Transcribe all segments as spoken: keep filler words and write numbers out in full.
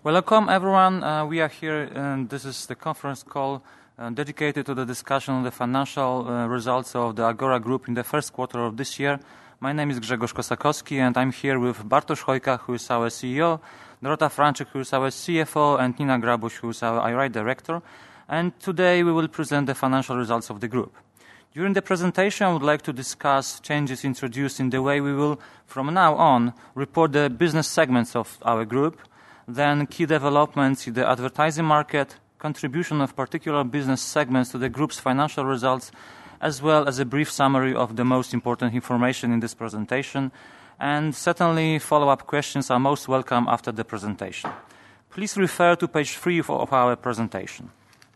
Welcome everyone. Uh, we are here and this is the conference call uh, dedicated to the discussion on the financial uh, results of the Agora Group in the first quarter of this year. My name is Grzegorz Kosakowski and I'm here with Bartosz Chojka, who is our C E O, Dorota Franczyk, who is our C F O, and Nina Grabuś, who is our I R Director. And today we will present the financial results of the group. During the presentation, I would like to discuss changes introduced in the way we will, from now on, report the business segments of our group, then key developments in the advertising market, contribution of particular business segments to the group's financial results, as well as a brief summary of the most important information in this presentation. And certainly, follow-up questions are most welcome after the presentation. Please refer to page three of our presentation.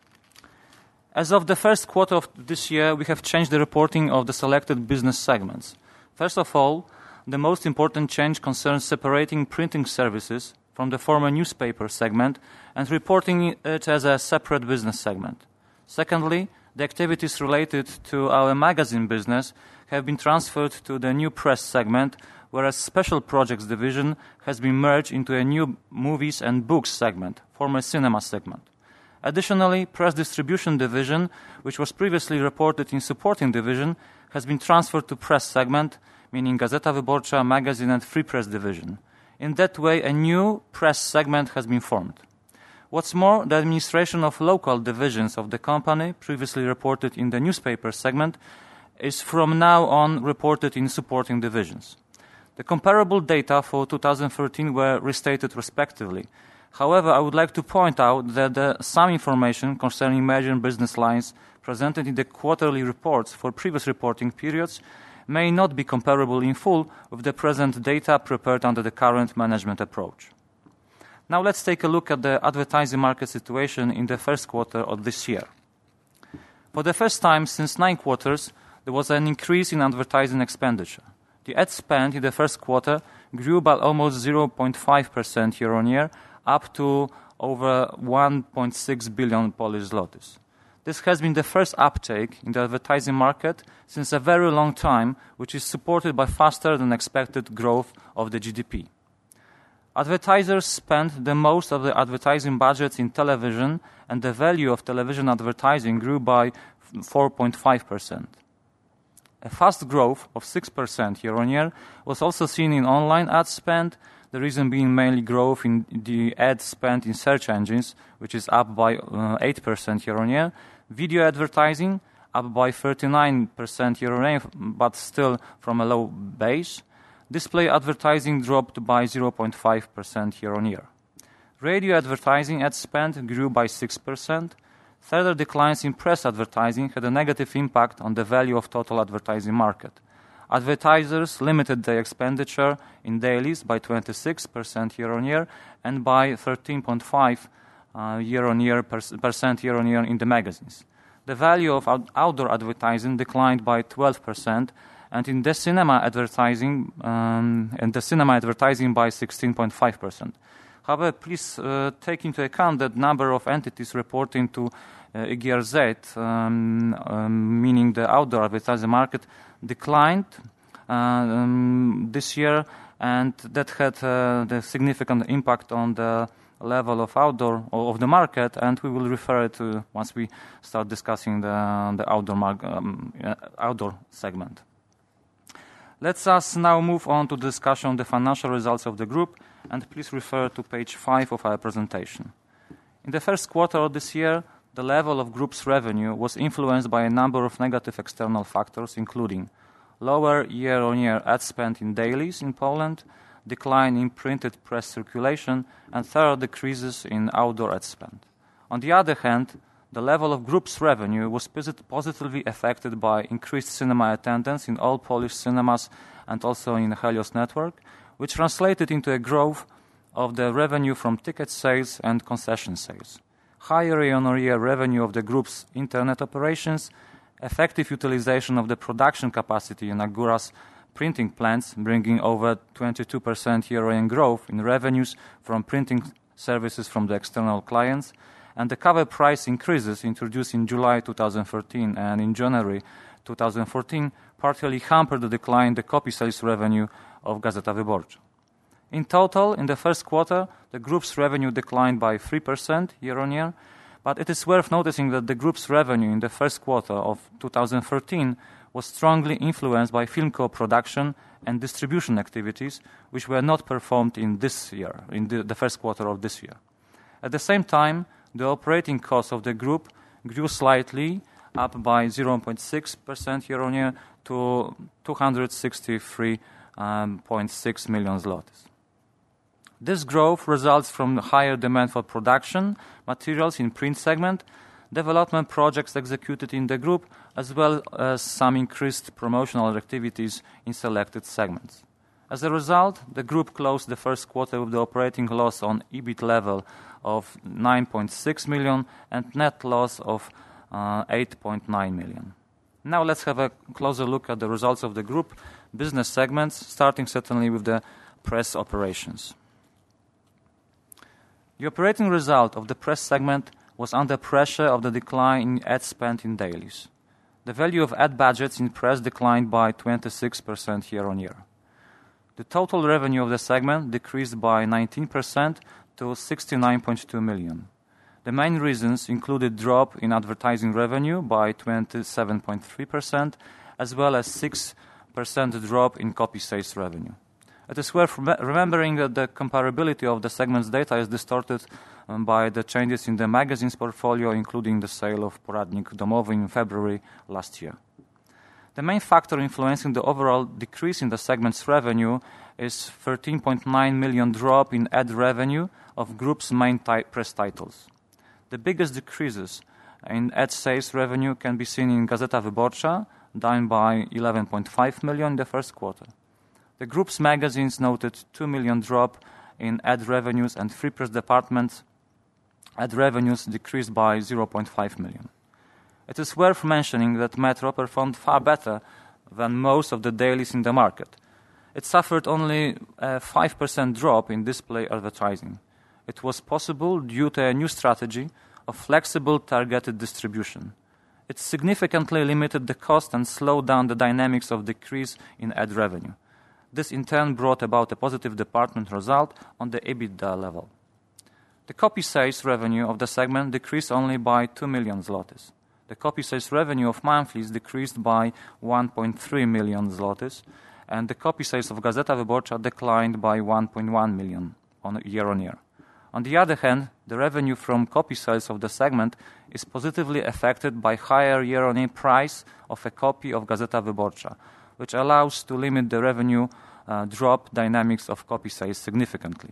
As of the first quarter of this year, we have changed the reporting of the selected business segments. First of all, the most important change concerns separating printing services from the former newspaper segment and reporting it as a separate business segment. Secondly, the activities related to our magazine business have been transferred to the new press segment, whereas Special Projects division has been merged into a new movies and books segment, former cinema segment. Additionally, Press Distribution division, which was previously reported in Supporting division, has been transferred to Press segment, meaning Gazeta Wyborcza, Magazine and Free Press division. In that way, a new press segment has been formed. What's more, the administration of local divisions of the company, previously reported in the newspaper segment, is from now on reported in supporting divisions. The comparable data for two thousand thirteen were restated respectively. However, I would like to point out that the, some information concerning major business lines presented in the quarterly reports for previous reporting periods may not be comparable in full with the present data prepared under the current management approach. Now let's take a look at the advertising market situation in the first quarter of this year. For the first time since nine quarters, there was an increase in advertising expenditure. The ad spend in the first quarter grew by almost zero point five percent year-on-year, up to over one point six billion Polish zlotys. This has been the first uptake in the advertising market since a very long time, which is supported by faster than expected growth of the G D P. Advertisers spent the most of the advertising budgets in television, and the value of television advertising grew by four point five percent. A fast growth of six percent year-on-year was also seen in online ad spend, the reason being mainly growth in the ad spend in search engines, which is up by uh, eight percent year-on-year, video advertising up by thirty-nine percent year-on-year, but still from a low base. Display advertising dropped by zero point five percent year-on-year. Radio advertising ad spend grew by six percent. Further declines in press advertising had a negative impact on the value of total advertising market. Advertisers limited their expenditure in dailies by twenty-six percent year-on-year and by thirteen point five uh, year-on-year percent year-on-year in the magazines. The value of out- outdoor advertising declined by twelve percent, and in the cinema advertising, um, and the cinema advertising by sixteen point five percent. However, please uh, take into account that number of entities reporting to uh, I G R Z, um, um, meaning the outdoor advertising market, declined uh, um, this year, and that had uh, the significant impact on the level of outdoor of the market, and we will refer it to once we start discussing the, the outdoor mar- um, uh, outdoor segment. Let us now move on to the discussion on the financial results of the group, and please refer to page five of our presentation. In the first quarter of this year, the level of group's revenue was influenced by a number of negative external factors, including lower year-on-year ad spend in dailies in Poland, decline in printed press circulation, and third, decreases in outdoor ad spend. On the other hand, the level of group's revenue was positively affected by increased cinema attendance in all Polish cinemas and also in the Helios network, which translated into a growth of the revenue from ticket sales and concession sales. Higher year-on-year revenue of the group's internet operations, effective utilization of the production capacity in Agora's printing plants, bringing over twenty-two percent year-on-year growth in revenues from printing services from the external clients, and the cover price increases introduced in July two thousand thirteen and in January two thousand fourteen partially hampered the decline in the copy sales revenue of Gazeta Wyborcza. In total, in the first quarter, the group's revenue declined by three percent year-on-year, but it is worth noticing that the group's revenue in the first quarter of two thousand thirteen was strongly influenced by film co-production and distribution activities, which were not performed in this year, in the, the first quarter of this year. At the same time, the operating costs of the group grew slightly, up by zero point six percent year-on-year to two hundred sixty-three point six million zlotys. This growth results from higher demand for production materials in print segment, development projects executed in the group, as well as some increased promotional activities in selected segments. As a result, the group closed the first quarter with the operating loss on E B I T level of nine point six million and net loss of uh, eight point nine million. Now let's have a closer look at the results of the group business segments, starting certainly with the press operations. The operating result of the press segment was under pressure of the decline in ad spend in dailies. The value of ad budgets in press declined by twenty-six percent year-on-year. The total revenue of the segment decreased by nineteen percent to sixty-nine point two million. The main reasons included drop in advertising revenue by twenty-seven point three percent, as well as six percent drop in copy sales revenue. It is worth remembering that the comparability of the segment's data is distorted um, by the changes in the magazine's portfolio, including the sale of Poradnik Domowy in February last year. The main factor influencing the overall decrease in the segment's revenue is thirteen point nine million drop in ad revenue of group's main ti- press titles. The biggest decreases in ad sales revenue can be seen in Gazeta Wyborcza, down by eleven point five million in the first quarter. The group's magazines noted two million drop in ad revenues, and Free Press Department's ad revenues decreased by zero point five million. It is worth mentioning that Metro performed far better than most of the dailies in the market. It suffered only a five percent drop in display advertising. It was possible due to a new strategy of flexible targeted distribution. It significantly limited the cost and slowed down the dynamics of decrease in ad revenue. This in turn brought about a positive department result on the EBITDA level. The copy sales revenue of the segment decreased only by two million zlotys. The copy sales revenue of monthlies decreased by one point three million zlotys, and the copy sales of Gazeta Wyborcza declined by one point one million on year-on-year. On the other hand, the revenue from copy sales of the segment is positively affected by higher year-on-year price of a copy of Gazeta Wyborcza, which allows to limit the revenue uh, drop dynamics of copy sales significantly.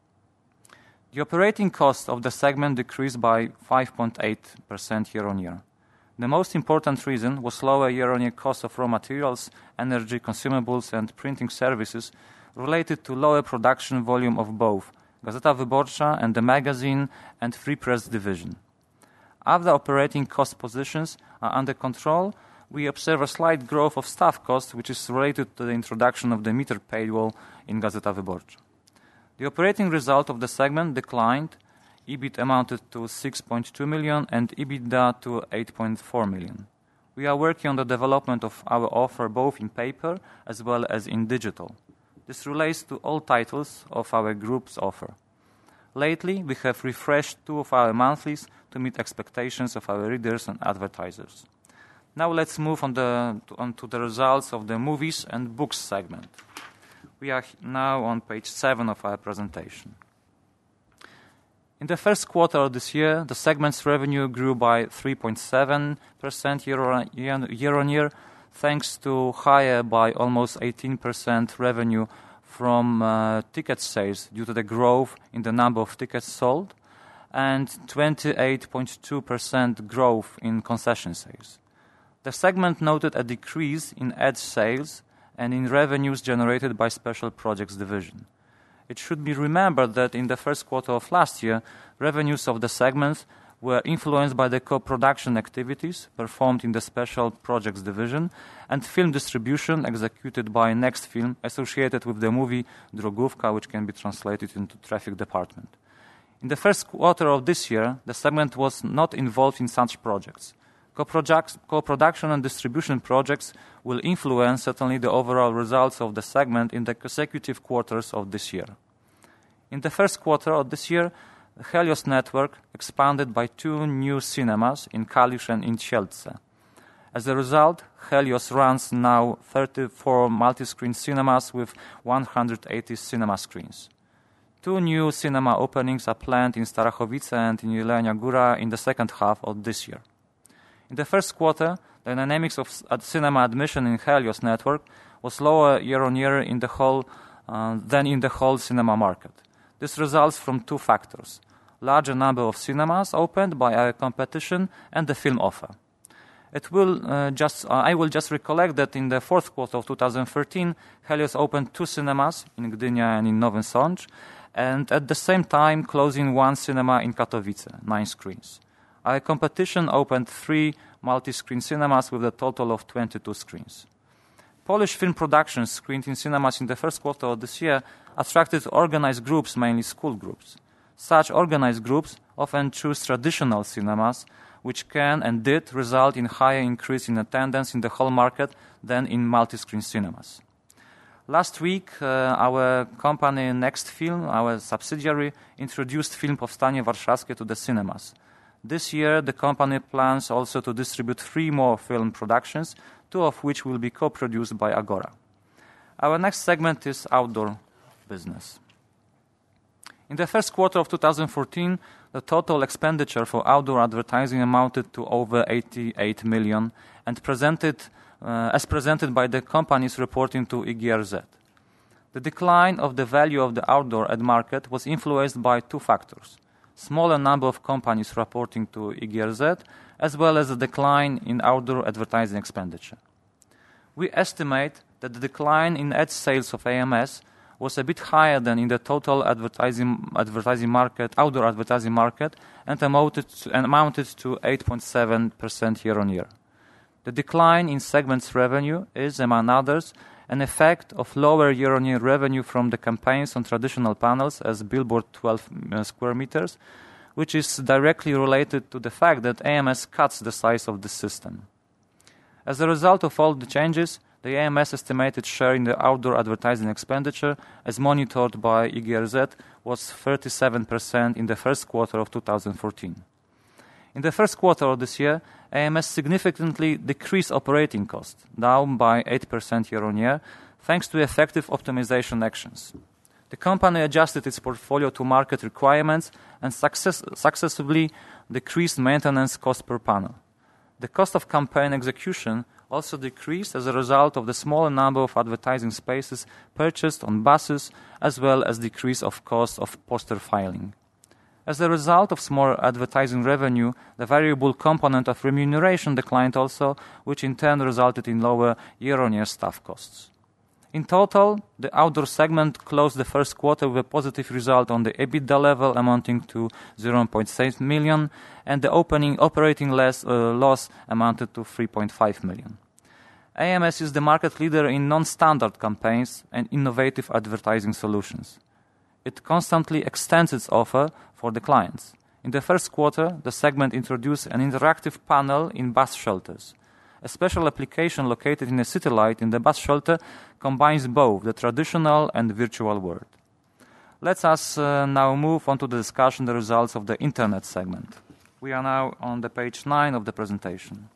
The operating cost of the segment decreased by five point eight percent year-on-year. The most important reason was lower year-on-year cost of raw materials, energy, consumables, and printing services related to lower production volume of both Gazeta Wyborcza and the magazine and Free Press division. Other operating cost positions are under control. We observe a slight growth of staff costs, which is related to the introduction of the meter paywall in Gazeta Wyborcza. The operating result of the segment declined. E B I T amounted to six point two million and EBITDA to eight point four million. We are working on the development of our offer both in paper as well as in digital. This relates to all titles of our group's offer. Lately, we have refreshed two of our monthlies to meet expectations of our readers and advertisers. Now let's move on, the, on to the results of the movies and books segment. We are now on page seven of our presentation. In the first quarter of this year, the segment's revenue grew by three point seven percent year-on-year, thanks to higher by almost eighteen percent revenue from uh, ticket sales due to the growth in the number of tickets sold, and twenty-eight point two percent growth in concession sales. The segment noted a decrease in ad sales and in revenues generated by Special Projects division. It should be remembered that in the first quarter of last year, revenues of the segments were influenced by the co-production activities performed in the Special Projects division and film distribution executed by Next Film associated with the movie Drogówka, which can be translated into Traffic Department. In the first quarter of this year, the segment was not involved in such projects. Co-production and distribution projects will influence certainly the overall results of the segment in the consecutive quarters of this year. In the first quarter of this year, the Helios network expanded by two new cinemas in Kalisz and in Sielce. As a result, Helios runs now thirty-four multi-screen cinemas with one hundred eighty cinema screens. Two new cinema openings are planned in Starachowice and in Jelenia Góra in the second half of this year. In the first quarter, the dynamics of cinema admission in Helios network was lower year-on-year in the whole uh, than in the whole cinema market. This results from two factors: larger number of cinemas opened by our competition and the film offer. It will uh, just uh, I will just recollect that in the fourth quarter of two thousand thirteen, Helios opened two cinemas in Gdynia and in Nowy Sącz, and at the same time closing one cinema in Katowice, nine screens. Our competition opened three multi-screen cinemas with a total of twenty-two screens. Polish film productions screened in cinemas in the first quarter of this year attracted organized groups, mainly school groups. Such organized groups often choose traditional cinemas, which can and did result in higher increase in attendance in the whole market than in multi-screen cinemas. Last week, uh, our company Next Film, our subsidiary, introduced film Powstanie Warszawskie to the cinemas. This year, the company plans also to distribute three more film productions, two of which will be co-produced by Agora. Our next segment is outdoor business. In the first quarter of two thousand fourteen, the total expenditure for outdoor advertising amounted to over eighty-eight million and presented uh, as presented by the companies reporting to I G R Z. The decline of the value of the outdoor ad market was influenced by two factors: smaller number of companies reporting to I G R Z, as well as a decline in outdoor advertising expenditure. We estimate that the decline in ad sales of A M S was a bit higher than in the total advertising advertising market, outdoor advertising market, and amounted to, and amounted to eight point seven percent year-on-year. The decline in segment's revenue is, among others, an effect of lower year-on-year revenue from the campaigns on traditional panels as billboard twelve uh, square meters, which is directly related to the fact that A M S cuts the size of the system. As a result of all the changes, the A M S estimated share in the outdoor advertising expenditure, as monitored by I G R Z, was thirty-seven percent in the first quarter of two thousand fourteen. In the first quarter of this year, A M S significantly decreased operating costs, down by eight percent year-on-year, thanks to effective optimization actions. The company adjusted its portfolio to market requirements and success- successfully decreased maintenance cost per panel. The cost of campaign execution also decreased as a result of the smaller number of advertising spaces purchased on buses, as well as decrease of cost of poster filing. As a result of smaller advertising revenue, the variable component of remuneration declined also, which in turn resulted in lower year-on-year staff costs. In total, the outdoor segment closed the first quarter with a positive result on the EBITDA level amounting to zero point six million, and the opening operating less, uh, loss amounted to three point five million. A M S is the market leader in non-standard campaigns and innovative advertising solutions. It constantly extends its offer for the clients. In the first quarter, the segment introduced an interactive panel in bus shelters. A special application located in a city light in the bus shelter combines both the traditional and virtual world. Let us uh, now move on to the discussion the results of the Internet segment. We are now on the page nine of the presentation.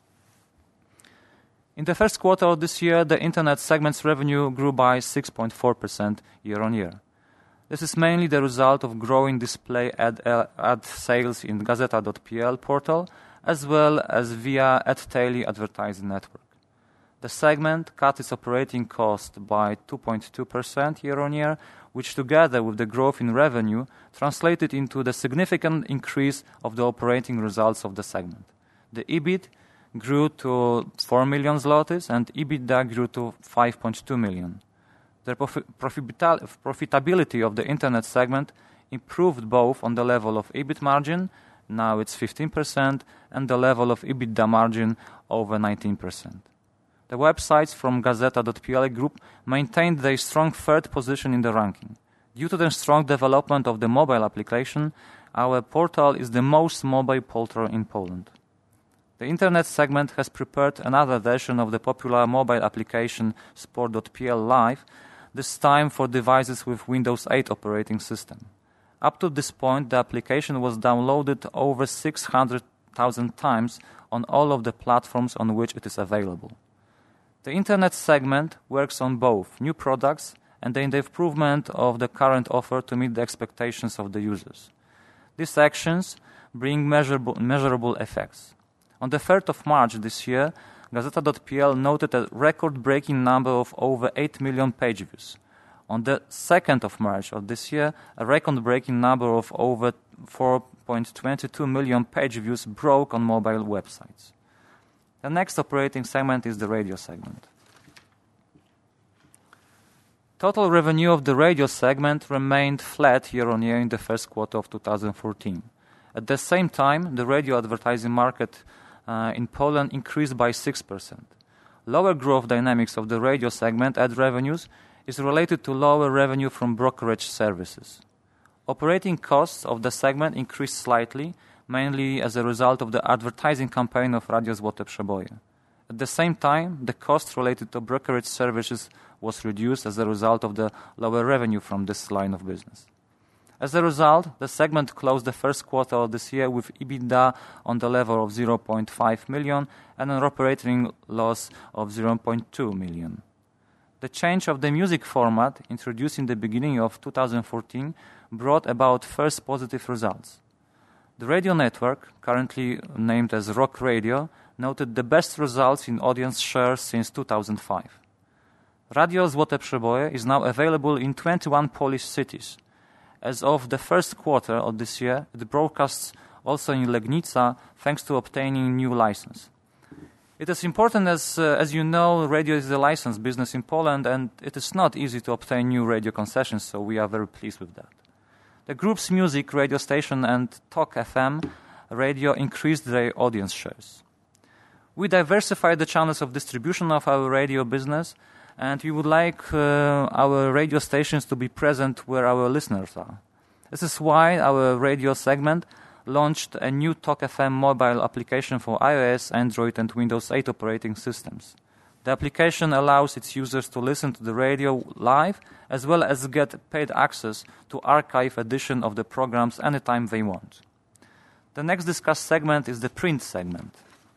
In the first quarter of this year, the Internet segment's revenue grew by six point four percent year-on-year. This is mainly the result of growing display ad, uh, ad sales in Gazeta dot p l portal, as well as via AdTaily advertising network. The segment cut its operating cost by two point two percent year-on-year, which together with the growth in revenue translated into the significant increase of the operating results of the segment. The E B I T grew to four million zlotys and EBITDA grew to five point two million. The profi- profita- profitability of the Internet segment improved both on the level of E B I T margin, now it's fifteen percent, and the level of EBITDA margin over nineteen percent. The websites from Gazeta dot p l group maintained their strong third position in the ranking. Due to the strong development of the mobile application, our portal is the most mobile portal in Poland. The Internet segment has prepared another version of the popular mobile application Sport dot p l Live, this time for devices with Windows eight operating system. Up to this point, the application was downloaded over six hundred thousand times on all of the platforms on which it is available. The Internet segment works on both new products and in the improvement of the current offer to meet the expectations of the users. These actions bring measurable, measurable effects. On the third of March this year, Gazeta dot p l noted a record-breaking number of over eight million page views. On the second of March of this year, a record-breaking number of over four point two two million page views broke on mobile websites. The next operating segment is the radio segment. Total revenue of the radio segment remained flat year-on-year in the first quarter of two thousand fourteen. At the same time, the radio advertising market uh, in Poland increased by six percent. Lower growth dynamics of the radio segment ad revenues is related to lower revenue from brokerage services. Operating costs of the segment increased slightly, mainly as a result of the advertising campaign of Radio Złote Przeboje. At the same time, the cost related to brokerage services was reduced as a result of the lower revenue from this line of business. As a result, the segment closed the first quarter of this year with EBITDA on the level of zero point five million and an operating loss of zero point two million. The change of the music format, introduced in the beginning of two thousand fourteen, brought about first positive results. The radio network, currently named as Rock Radio, noted the best results in audience share since two thousand five. Radio Złote Przeboje is now available in twenty-one Polish cities. As of the first quarter of this year, it broadcasts also in Legnica, thanks to obtaining new license. It is important, as uh, as you know, radio is a licensed business in Poland, and it is not easy to obtain new radio concessions, so we are very pleased with that. The group's music radio station and Talk F M radio increased their audience shares. We diversified the channels of distribution of our radio business, and we would like uh, our radio stations to be present where our listeners are. This is why our radio segment launched a new Talk F M mobile application for iOS, Android and Windows eight operating systems. The application allows its users to listen to the radio live as well as get paid access to archive edition of the programs anytime they want. The next discussed segment is the print segment.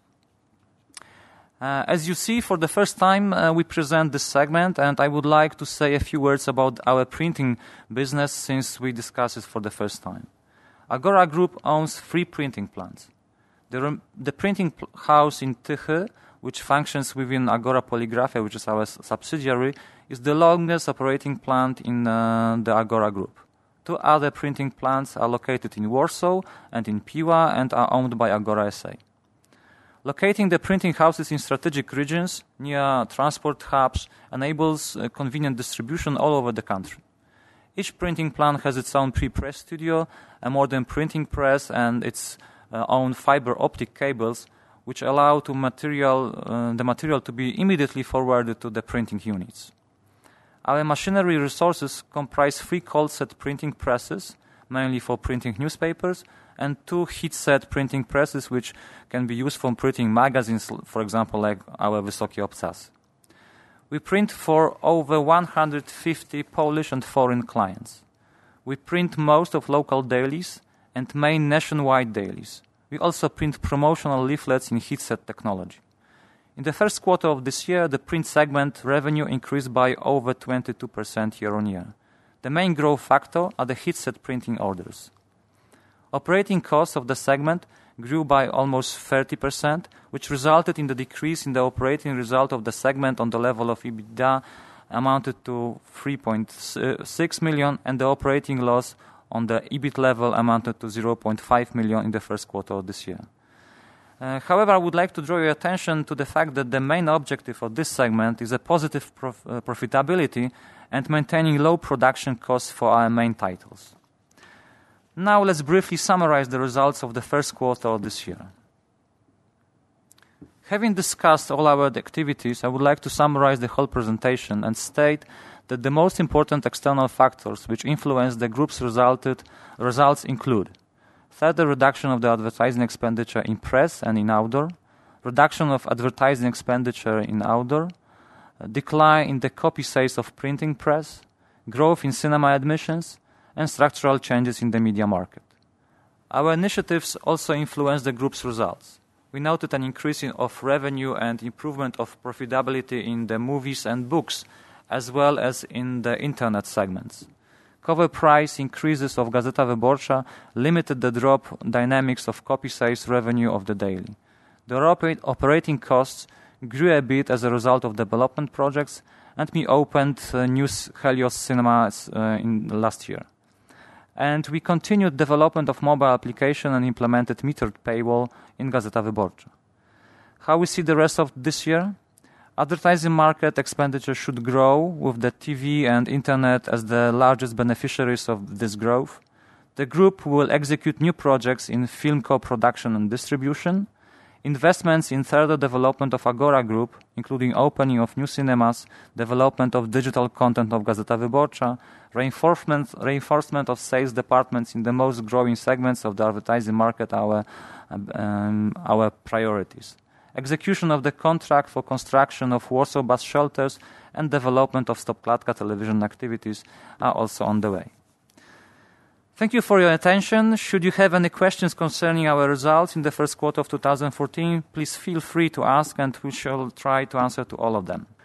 Uh, as you see, for the first time uh, we present this segment, and I would like to say a few words about our printing business since we discuss it for the first time. Agora Group owns three printing plants. The, rem- the printing pl- house in Tychy, which functions within Agora Poligrafia, which is our s- subsidiary, is the longest operating plant in uh, the Agora Group. Two other printing plants are located in Warsaw and in Piła and are owned by Agora S A. Locating the printing houses in strategic regions near transport hubs enables uh, convenient distribution all over the country. Each printing plant has its own pre-press studio, a modern printing press, and its uh, own fiber optic cables, which allow to material, uh, the material to be immediately forwarded to the printing units. Our machinery resources comprise three cold-set printing presses, mainly for printing newspapers, and two heat-set printing presses, which can be used for printing magazines, for example, like our Wysokie Obcasy. We print for over one hundred fifty Polish and foreign clients. We print most of local dailies and main nationwide dailies. We also print promotional leaflets in heat-set technology. In the first quarter of this year, the print segment revenue increased by over twenty-two percent year-on-year. The main growth factor are the heat-set printing orders. Operating costs of the segment grew by almost thirty percent, which resulted in the decrease in the operating result of the segment on the level of EBITDA amounted to three point six million, and the operating loss on the E B I T level amounted to zero point five million in the first quarter of this year. Uh, however, I would like to draw your attention to the fact that the main objective of this segment is a positive prof- uh, profitability and maintaining low production costs for our main titles. Now let's briefly summarize the results of the first quarter of this year. Having discussed all our activities, I would like to summarize the whole presentation and state that the most important external factors which influence the group's resulted, results include further reduction of the advertising expenditure in press and in outdoor, reduction of advertising expenditure in outdoor, decline in the copy sales of printing press, growth in cinema admissions, and structural changes in the media market. Our initiatives also influenced the group's results. We noted an increase in, of revenue and improvement of profitability in the movies and books, as well as in the internet segments. Cover price increases of Gazeta Wyborcza limited the drop dynamics of copy sales revenue of the daily. The operating costs grew a bit as a result of development projects, and we opened uh, new Helios cinemas uh, in last year. And we continued development of mobile application and implemented metered paywall in Gazeta Wyborcza. How we see the rest of this year? Advertising market expenditure should grow, with the T V and internet as the largest beneficiaries of this growth. The group will execute new projects in film co-production and distribution, investments in further development of Agora Group, including opening of new cinemas, development of digital content of Gazeta Wyborcza, reinforcement, reinforcement of sales departments in the most growing segments of the advertising market, our, um, our priorities. Execution of the contract for construction of Warsaw bus shelters and development of Stopklatka television activities are also on the way. Thank you for your attention. Should you have any questions concerning our results in the first quarter of two thousand fourteen, please feel free to ask, and we shall try to answer to all of them.